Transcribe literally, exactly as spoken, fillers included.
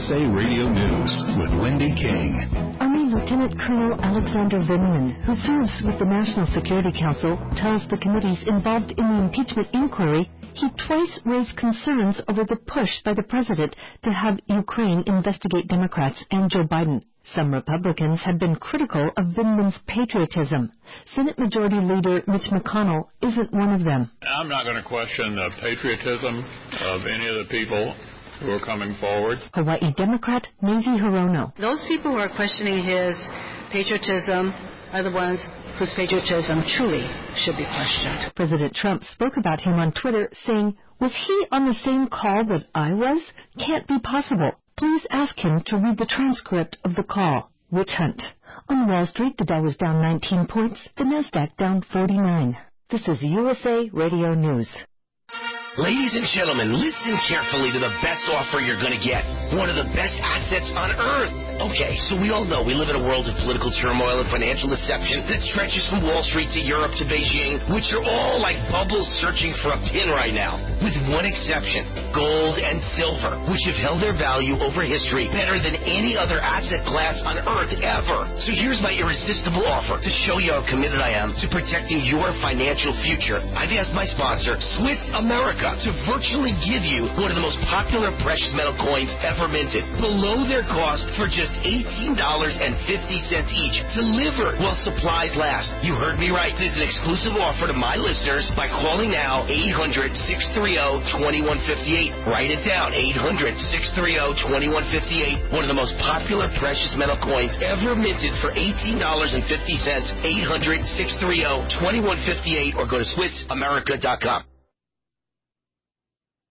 S A Radio News with Wendy King. Army Lieutenant Colonel Alexander Vindman, who serves with the National Security Council, tells the committees involved in the impeachment inquiry he twice raised concerns over the push by the president to have Ukraine investigate Democrats and Joe Biden. Some Republicans have been critical of Vindman's patriotism. Senate Majority Leader Mitch McConnell isn't one of them. I'm not going to question the patriotism of any of the people who are coming forward. Hawaii Democrat Mazie Hirono. Those people who are questioning his patriotism are the ones whose patriotism truly should be questioned. President Trump spoke about him on Twitter, saying, "Was he on the same call that I was? Can't be possible. Please ask him to read the transcript of the call." Witch hunt. On Wall Street, the Dow was down nineteen points, the Nasdaq down forty-nine. This is U S A Radio News. Ladies and gentlemen, listen carefully to the best offer you're going to get. One of the best assets on earth. Okay, so we all know we live in a world of political turmoil and financial deception that stretches from Wall Street to Europe to Beijing, which are all like bubbles searching for a pin right now. With one exception, gold and silver, which have held their value over history better than any other asset class on earth ever. So here's my irresistible offer to show you how committed I am to protecting your financial future. I've asked my sponsor, Swiss America, to virtually give you one of the most popular precious metal coins ever minted, below their cost for just eighteen dollars and fifty cents each, delivered while supplies last. You heard me right. This is an exclusive offer to my listeners by calling now eight hundred, six three zero, two one five eight. Write it down, eight hundred, six three zero, two one five eight. One of the most popular precious metal coins ever minted for eighteen dollars and fifty cents. eight hundred, six three zero, two one five eight or go to Swiss America dot com.